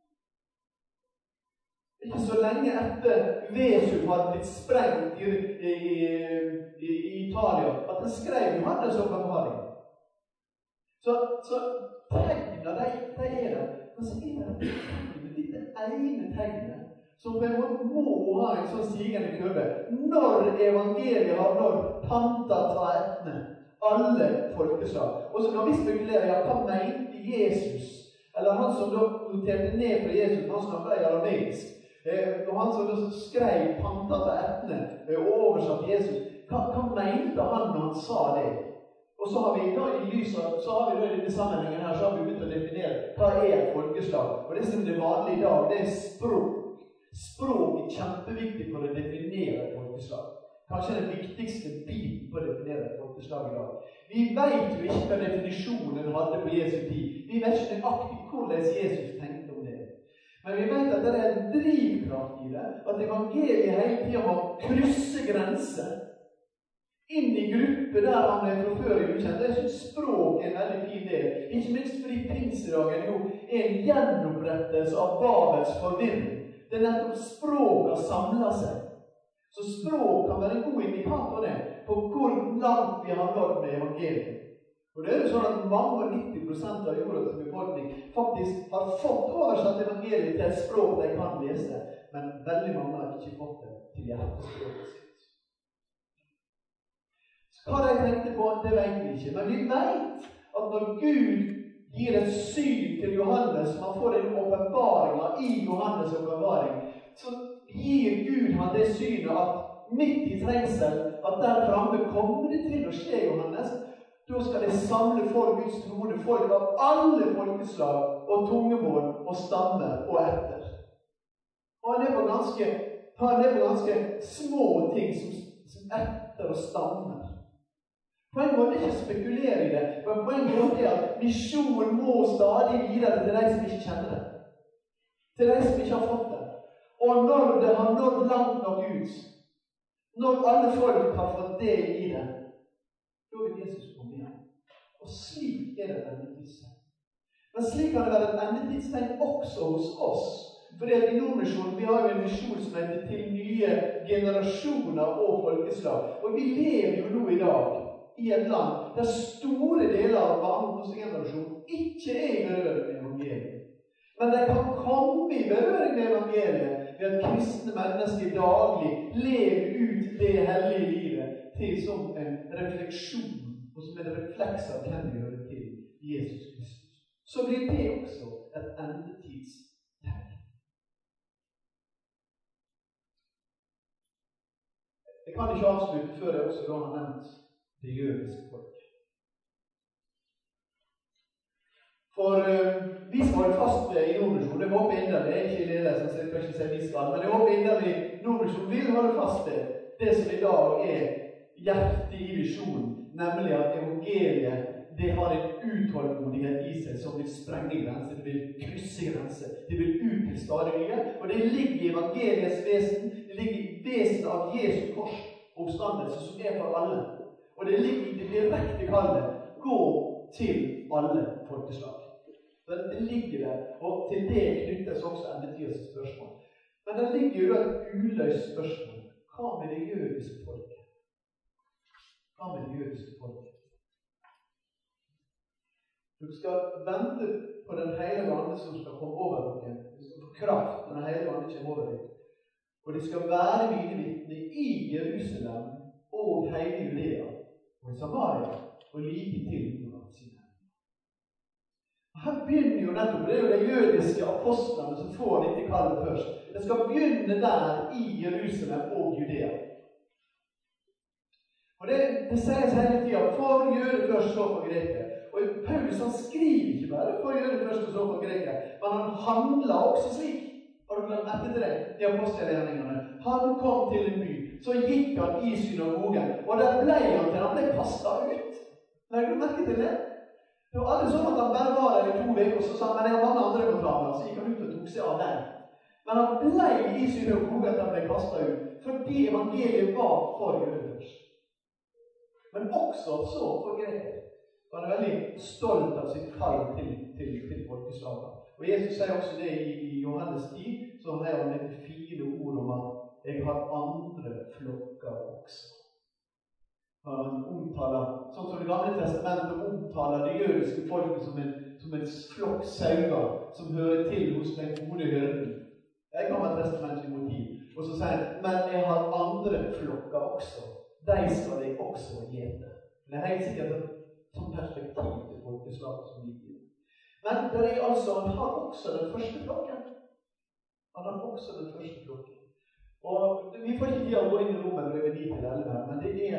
Ikke så lenge etter Vesum hadde blitt sprengt i Italia, at den skrev Johannes åpenbaring. Så tegnene, de er det. Men så er det ene tegnet, som på en måte må ha en sånn stigende kurve. Når evangeliet har nådd Pantata-etne, alle folkeslag. Og så kan vi spekulere, ja, hva mente Jesus? Eller han som da noterte ned fra Jesus, han snakket i arameisk. Og han som skrev Pantata-etne og oversatt Jesus, hva mente han når han sa det? Og så har vi da i lyset, så har vi da i denne sammenhengen her, så har vi begynt å definere hva er et folkeslag. Og det som er vanlig i dag, det er språk. Språk er kjempeviktig for å definere et folkeslag. Kanskje den viktigste biten på å definere et folkeslag i dag. Vi vet jo ikke hva definisjonen hadde på Jesu tid. Vi vet ikke nøyaktig hvordan Jesus tenkte om det. Men vi vet at det er en drivkraft i det, at evangeliet hele tiden må krysse grenser inn i grupper der han er fra før i ukjent. Jeg synes språk er en veldig fin del. Ikke minst fordi pinsedagen jo er en gjenopprettelse av Babels forvirring. Det er nettopp språket samler seg. Så språk kan være en god indikator det, på hvor langt vi har nådd med evangeliet. Og det er jo sånn at mange 90% av jordens befolkning faktisk har fått oversatt evangeliet til et språk de kan lese, men veldig mange har ikke fått det til hjertespråket sitt. Hva de tenkte på, det vet vi ikke. Men vi vet at når Gud gir et syn til Johannes, som han får en åpenbaring i Johannes' åpenbaring, så gir Gud han det synet at midt i trengsel, at der framme kommer det til å skje, Johannes. Da skal det samle for Guds trone folk av alle folkeslag og tungemål og stammer og etter. Og han er på ganske små ting som som etter og stammer. På en måte ikke spekulere i det, men på en måte er at misjonen må stadig videre til de som ikke kjenner det. Til de som ikke har fått det. Og når det har nådd langt nok ut, når alle folk har fått del i det, da vil Jesus komme igjen. Og slik er det et endetidstegn. Men slik kan det være et endetidstegn også hos oss. For i Nordmisjonen, vi har jo en misjon som heter til nye generasjoner og folkeslag. Og vi lever jo nå i dag i et land der store deler av barne- og ungdomsgenerasjonen ikke er i berøring med evangeliet. Men de kan komme i berøring med evangeliet ved at kristne mennesker daglig lever ut det hellige livet til som en refleksjon og som en refleks av hvem vi hører til Jesus Kristus. Så blir det også et endetidstegn. Jeg kan ikke avslutte før jeg også da har nevnt det jødiske folk. For vi skal holde fast ved i Nordmisjonen, jeg håper inderlig, jeg er ikke i ledelsen, så jeg kan ikke si vi skal, men jeg håper inderlig Nordmisjonen vil holde fast ved det som i dag er hjertet i visjonen, nemlig at evangeliet, det har en utholdenhet i seg som vil sprenge grenser, det vil krysse grenser, det vil ut til stadig nye, og det ligger i evangeliets vesen, det ligger i vesen av Jesu kors oppstandelse som er for alle. Og det ligger i det direkte kallet, gå til alle folkeslag. Det ligger der, og til det knyttes også endetids spørsmål. Men det ligger jo et uløst spørsmål. Hva med det jødiske folket? Hva med det jødiske folket? Du skal vente på den hele landet som skal komme over dere. Du skal få kraft når den hele landet kommer over dere. Og de skal være mine vitner i Jerusalem og hele Judea og i Samaria og like til jorden sine. Her begynner jo nettopp, det er jo de jødiske apostlene som får dette kallet først. Det skal begynne der i Jerusalem og Judea. Og det sies hele tiden, for jøde først, så for greker. Og Paulus han skriver ikke bare for jøde først og så for greker, men han handler også slik. Har du glemt etter det, de apostelgjerningene? Han kom til en by, så gikk han i synagogen, og der ble han til han ble kastet ut. Legger du merke til det? Det var aldri sånn at han bare var der i 2 uker, og så sa han, men det var mange andre kontraver, så gikk han ut og tok seg av den. Men han ble i synagogen at han ble kastet ut, fordi evangeliet var for jøder først. Men også så for greker. Han er veldig stolt av sitt kall til folkeslaget. Og Jesus sier også det i Johannes 10, så har han et fine ord om at jeg har andre flokker også. Han omtaler, sånn som det gamle testamentet omtaler det jødiske folket som en flokk sauer som hører til hos den gode hyrden. Det er gammelt testamentlig motiv. Og så sier han, men jeg har andre flokker også. De skal jeg også gjete. Det er helt sikkert et sånt perspektiv til folkeslaget som ligger i det. Men det er altså, han har også den første flokken. Han har også den første flokken. Og vi får ikke tid å gå inn i rommet når vi er 9-11 her, men det er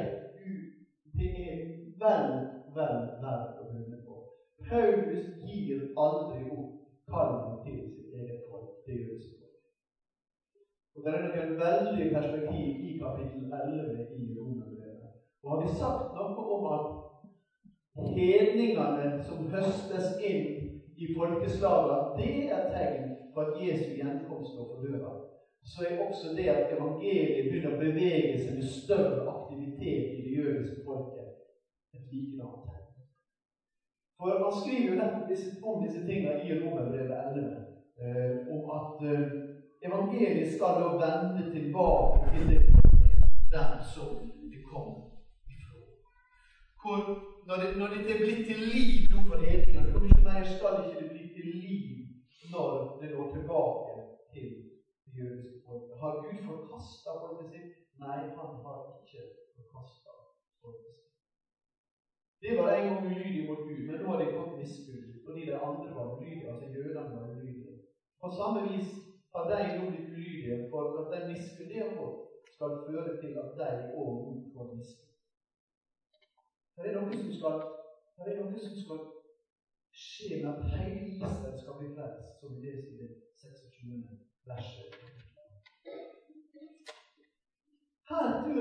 vel å begynne på. Paulus gir aldri opp kallen til sitt eget folk, det jødiske folk. Og det er noen veldig perspektiv i kapittel 11 i Romerbrevet. Og har vi sagt noe om at hedningene som høstes inn i folkeslaget, det er tegn på at Jesu gjenkomst står for døra. Så er også det at evangeliet begynner å bevege seg med større aktivitet i det jødiske folket et likedannet tegn. For man skriver jo nettopp om disse tingene i Romerbrevet 11, om at evangeliet skal da vende tilbake til det der som det kom ifra. Hvor når det er blitt til liv nå for hedningene, hvor mye mer skal ikke det bli til liv når det går tilbake til det jødiske folket? Har Gud forkastet folket sitt? Nei, han har ikke forkastet folket sitt. Det var en gang ulydige mot Gud, men nå har de fått miskunn, fordi de andre var ulydige, altså jødene var ulydige. På samme vis har de nå blitt ulydige, for at de miskunn de har fått, skal føre til at de også får miskunn. Det er noe som skal skje med at hele Israel skal bli frelst, som vi leser i det 26. verset. Her tror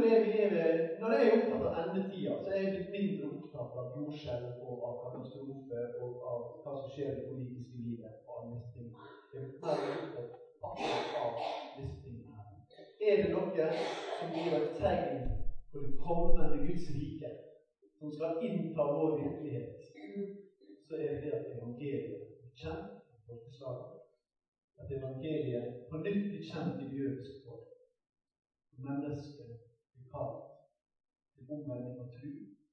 når jeg er opptatt av endetida, så er jeg litt mindre opptatt av jordskjelv og av katastrofer og av hva som skjer i det politiske livet og alle disse tingene. Jeg er mer opptatt av disse tingene her. Er det noe som gir et tegn på det kommende Guds rike, som skal innta vår virkelighet, så er det at evangeliet er kjent i folkeslaget. At evangeliet på nytt blir kjent i det jødiske folk. Mennesker blir kalt til omvending og tro.